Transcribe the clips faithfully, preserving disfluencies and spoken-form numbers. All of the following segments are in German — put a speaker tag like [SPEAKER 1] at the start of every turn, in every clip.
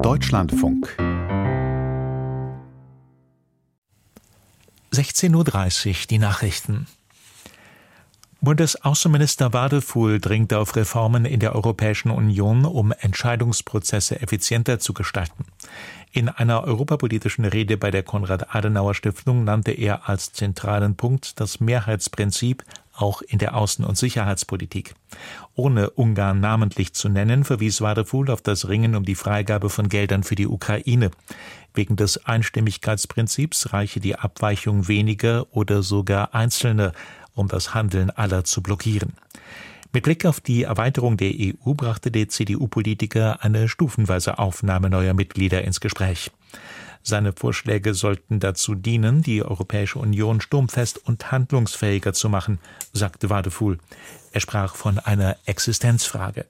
[SPEAKER 1] Deutschlandfunk sechzehn Uhr dreißig, die Nachrichten. Bundesaußenminister Wadefuhl dringt auf Reformen in der Europäischen Union, um Entscheidungsprozesse effizienter zu gestalten. In einer europapolitischen Rede bei der Konrad-Adenauer-Stiftung nannte er als zentralen Punkt das Mehrheitsprinzip auch in der Außen- und Sicherheitspolitik. Ohne Ungarn namentlich zu nennen, verwies Wadefuhl auf das Ringen um die Freigabe von Geldern für die Ukraine. Wegen des Einstimmigkeitsprinzips reiche die Abweichung weniger oder sogar Einzelner, um das Handeln aller zu blockieren. Mit Blick auf die Erweiterung der E U brachte der C D U-Politiker eine stufenweise Aufnahme neuer Mitglieder ins Gespräch. Seine Vorschläge sollten dazu dienen, die Europäische Union sturmfest und handlungsfähiger zu machen, sagte Wadefuhl. Er sprach von einer Existenzfrage.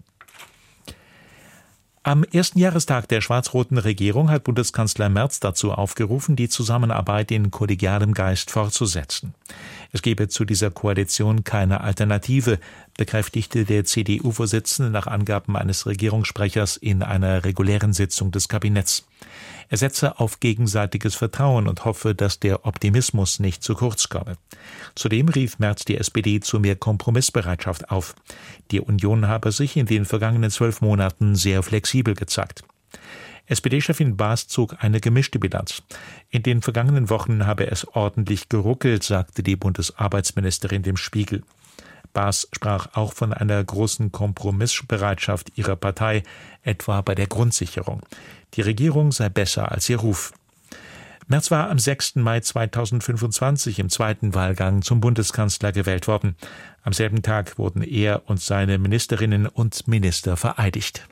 [SPEAKER 1] Am ersten Jahrestag der schwarz-roten Regierung hat Bundeskanzler Merz dazu aufgerufen, die Zusammenarbeit in kollegialem Geist fortzusetzen. Es gebe zu dieser Koalition keine Alternative, bekräftigte der C D U-Vorsitzende nach Angaben eines Regierungssprechers in einer regulären Sitzung des Kabinetts. Er setze auf gegenseitiges Vertrauen und hoffe, dass der Optimismus nicht zu kurz komme. Zudem rief Merz die S P D zu mehr Kompromissbereitschaft auf. Die Union habe sich in den vergangenen zwölf Monaten sehr flexibel gezeigt. S P D-Chefin Baas zog eine gemischte Bilanz. In den vergangenen Wochen habe es ordentlich geruckelt, sagte die Bundesarbeitsministerin dem Spiegel. Baas sprach auch von einer großen Kompromissbereitschaft ihrer Partei, etwa bei der Grundsicherung. Die Regierung sei besser als ihr Ruf. Merz war am sechsten Mai zweitausendfünfundzwanzig im zweiten Wahlgang zum Bundeskanzler gewählt worden. Am selben Tag wurden er und seine Ministerinnen und Minister vereidigt.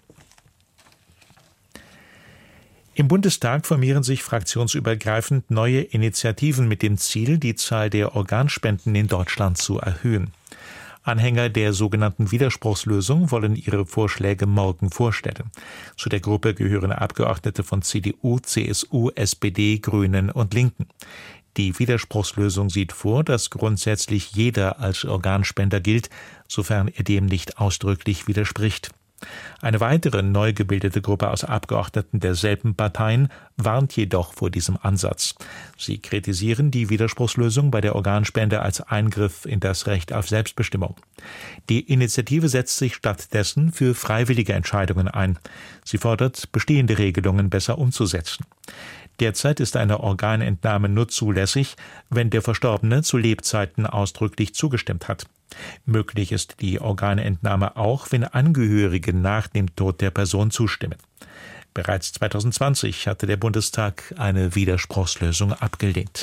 [SPEAKER 1] Im Bundestag formieren sich fraktionsübergreifend neue Initiativen mit dem Ziel, die Zahl der Organspenden in Deutschland zu erhöhen. Anhänger der sogenannten Widerspruchslösung wollen ihre Vorschläge morgen vorstellen. Zu der Gruppe gehören Abgeordnete von C D U, C S U, S P D, Grünen und Linken. Die Widerspruchslösung sieht vor, dass grundsätzlich jeder als Organspender gilt, sofern er dem nicht ausdrücklich widerspricht. Eine weitere neu gebildete Gruppe aus Abgeordneten derselben Parteien warnt jedoch vor diesem Ansatz. Sie kritisieren die Widerspruchslösung bei der Organspende als Eingriff in das Recht auf Selbstbestimmung. Die Initiative setzt sich stattdessen für freiwillige Entscheidungen ein. Sie fordert, bestehende Regelungen besser umzusetzen. Derzeit ist eine Organentnahme nur zulässig, wenn der Verstorbene zu Lebzeiten ausdrücklich zugestimmt hat. Möglich ist die Organentnahme auch, wenn Angehörige nach dem Tod der Person zustimmen. Bereits zweitausendzwanzig hatte der Bundestag eine Widerspruchslösung abgelehnt.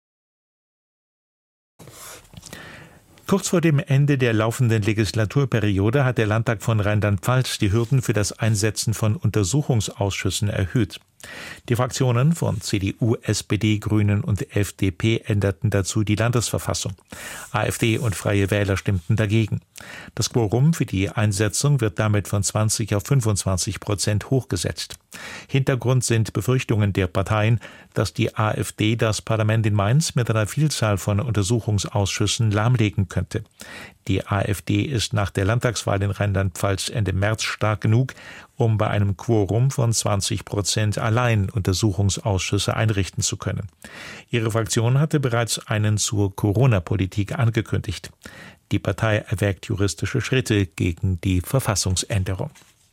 [SPEAKER 1] Kurz vor dem Ende der laufenden Legislaturperiode hat der Landtag von Rheinland-Pfalz die Hürden für das Einsetzen von Untersuchungsausschüssen erhöht. Die Fraktionen von C D U, S P D, Grünen und F D P änderten dazu die Landesverfassung. AfD und Freie Wähler stimmten dagegen. Das Quorum für die Einsetzung wird damit von zwanzig auf fünfundzwanzig Prozent hochgesetzt. Hintergrund sind Befürchtungen der Parteien, dass die AfD das Parlament in Mainz mit einer Vielzahl von Untersuchungsausschüssen lahmlegen könnte. Die AfD ist nach der Landtagswahl in Rheinland-Pfalz Ende März stark genug, um bei einem Quorum von zwanzig Prozent allein Untersuchungsausschüsse einrichten zu können. Ihre Fraktion hatte bereits einen zur Corona-Politik angekündigt. Die Partei erwägt juristische Schritte gegen die Verfassungsänderung.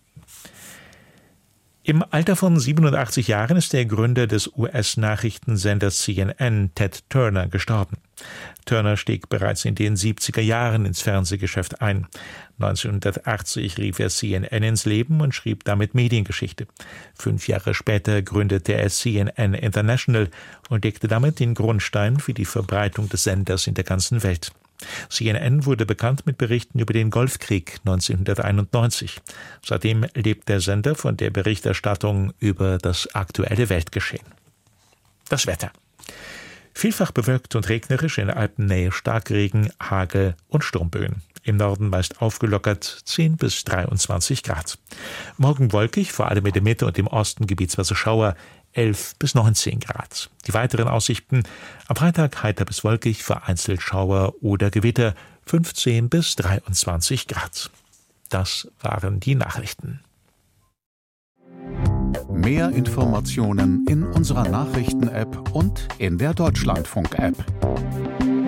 [SPEAKER 1] Im Alter von siebenundachtzig Jahren ist der Gründer des U S-Nachrichtensenders C N N, Ted Turner, gestorben. Turner stieg bereits in den siebziger Jahren ins Fernsehgeschäft ein. neunzehnhundertachtzig rief er C N N ins Leben und schrieb damit Mediengeschichte. Fünf Jahre später gründete er C N N International und legte damit den Grundstein für die Verbreitung des Senders in der ganzen Welt. C N N wurde bekannt mit Berichten über den Golfkrieg neunzehnhunderteinundneunzig. Seitdem lebt der Sender von der Berichterstattung über das aktuelle Weltgeschehen. Das Wetter. Vielfach bewölkt und regnerisch, in Alpennähe Starkregen, Hagel und Sturmböen. Im Norden meist aufgelockert zehn bis dreiundzwanzig Grad. Morgen wolkig, vor allem in der Mitte und im Osten gebietsweise Schauer, elf bis neunzehn Grad. Die weiteren Aussichten: am Freitag heiter bis wolkig, vereinzelt Schauer oder Gewitter, fünfzehn bis dreiundzwanzig Grad. Das waren die Nachrichten.
[SPEAKER 2] Mehr Informationen in unserer Nachrichten-App und in der Deutschlandfunk-App.